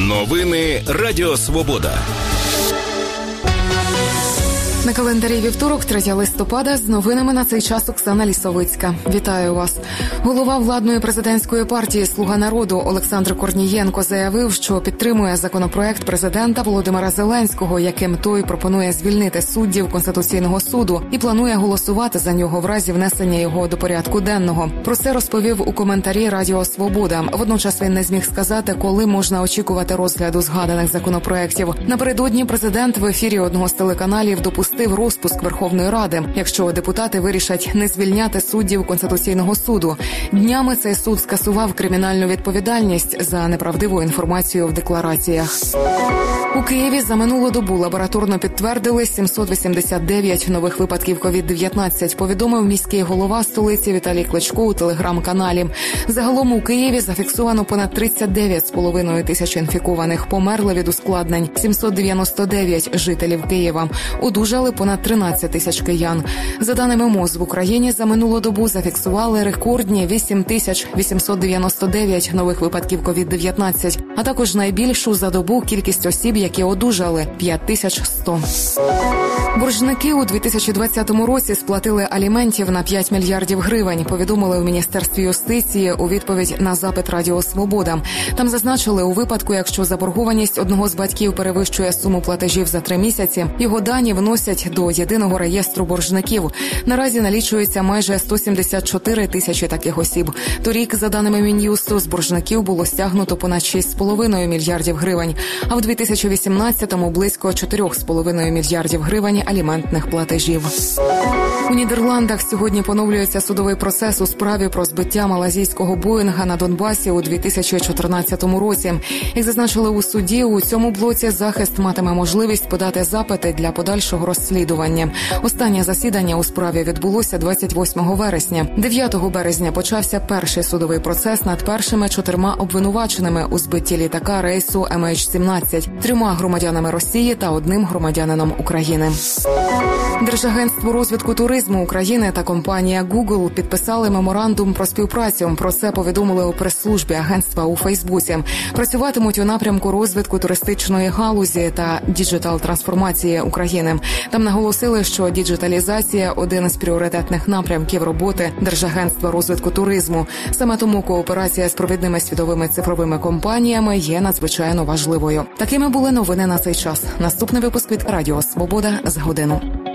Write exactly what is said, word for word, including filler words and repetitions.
Новини Радіо Свобода. На календарі вівторок, третього листопада, з новинами на цей час Оксана Лісовицька. Вітаю вас. Голова владної президентської партії «Слуга народу» Олександр Корнієнко заявив, що підтримує законопроект президента Володимира Зеленського, яким той пропонує звільнити суддів Конституційного суду і планує голосувати за нього в разі внесення його до порядку денного. Про це розповів у коментарі Радіо Свобода. Водночас він не зміг сказати, коли можна очікувати розгляду згаданих законопроєктів. Напередодні президент в ефірі одного з телеканалів допустив розпуск Верховної Ради, якщо депутати вирішать не звільняти суддів Конституційного суду. Днями цей суд скасував кримінальну відповідальність за неправдиву інформацію в деклараціях. У Києві за минулу добу лабораторно підтвердили сімсот вісімдесят дев'ять нових випадків ковід дев'ятнадцять, повідомив міський голова столиці Віталій Кличко у телеграм-каналі. Загалом у Києві зафіксовано понад тридцять дев'ять з половиною тисяч інфікованих, померли від ускладнень сімсот дев'яносто дев'ять жителів Києва. Одужали понад тринадцять тисяч киян. За даними МОЗ, в Україні за минулу добу зафіксували рекордні вісім тисяч вісімсот дев'яносто дев'ять нових випадків ковід дев'ятнадцять, а також найбільшу за добу кількість осіб, які одужали – п'ять тисяч сто. Боржники у дві тисячі двадцятому році сплатили аліментів на п'ять мільярдів гривень, повідомили у Міністерстві юстиції у відповідь на запит Радіо Свобода. Там зазначили, у випадку, якщо заборгованість одного з батьків перевищує суму платежів за три місяці, його дані вносять до єдиного реєстру боржників. Наразі налічується майже сто сімдесят чотири тисячі таких осіб. Торік, за даними Мін'юсту, з боржників було стягнуто понад шість з половиною мільярдів гривень, а в дві тисячі вісімнадцятому близько чотири з половиною мільярдів гривень аліментних платежів. У Нідерландах сьогодні поновлюється судовий процес у справі про збиття малазійського Боїнга на Донбасі у дві тисячі чотирнадцятому році. Як зазначили у суді, у цьому блоці захист матиме можливість подати запити для подальшого розслідування. Останнє засідання у справі відбулося двадцять восьмого вересня. дев'ятого березня почався перший судовий процес над першими чотирма обвинуваченими у збитті літака рейсу ем ейч сімнадцять, трьома громадянами Росії та одним громадянином України. Держагентство розвитку туризму України та компанія Google підписали меморандум про співпрацю. Про це повідомили у прес-службі агентства у Фейсбуці. Працюватимуть у напрямку розвитку туристичної галузі та діджитал-трансформації України. Там наголосили, що діджиталізація – один із пріоритетних напрямків роботи Держагентства розвитку туризму. Саме тому кооперація з провідними світовими цифровими компаніями є надзвичайно важливою. Такими були новини на цей час. Наступний випуск від Радіо Свобода за годину.